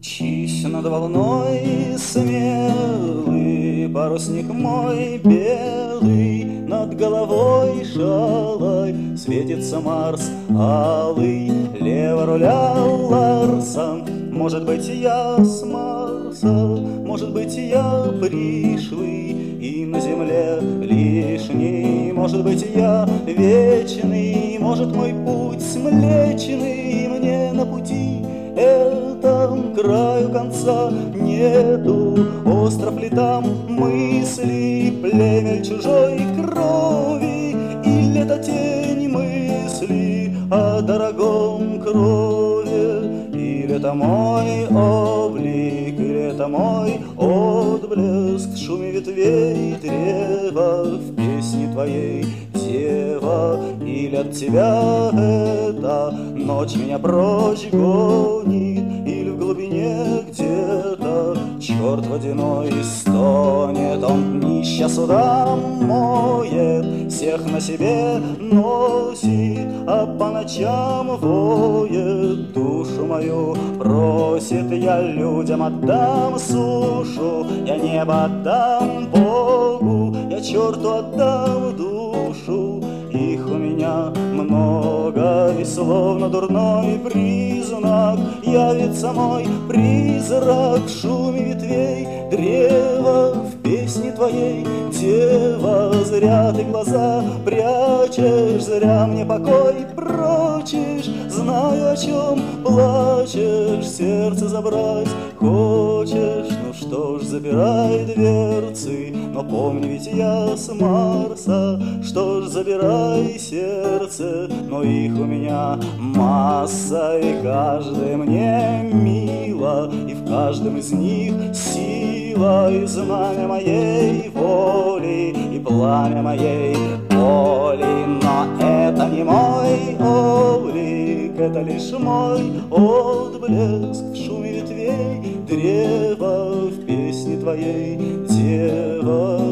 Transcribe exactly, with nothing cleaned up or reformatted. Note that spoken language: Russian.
Мчись над волной смелый, парусник мой белый, над головой шалай, светится Марс алый, лево руля Ларсон. Может быть, я с Марса, может быть, я пришлый и на земле лишний, может быть, я вечный, может, мой путь млечный, мне на пути этом краю конца нету. Остров ли там мысли, племя чужой крови, или это тень мысли о дорогом крови, или это мой облик, или это мой отблеск в шуме ветвей древа, в песне твоей, дева, или от тебя эта ночь меня прочь гонит, или в глубине где-то черт водяной стонет. Он днища суда моет, всех на себе носит, а по ночам воет, душу мою просит. Я людям отдам сушу, я небо отдам Богу, я черту отдам душу. Их у меня много, и словно дурной признак явится мой призрак в шуме ветвей древа, в песне твоей, дева. Зря ты глаза прячешь, зря мне покой прочишь, знаю, о чем плачешь, сердце забрать хочешь. Ну что ж, забирай дверцы, но помни, ведь я с Марса. Что ж, забирай сердце, но их у меня масса, и каждая мне мила, и в каждом из них сила, и знамя моей воли, и пламя моей боли. Но это не мой облик, это лишь мой отблеск в шуме ветвей древа, в песне твоей, дева.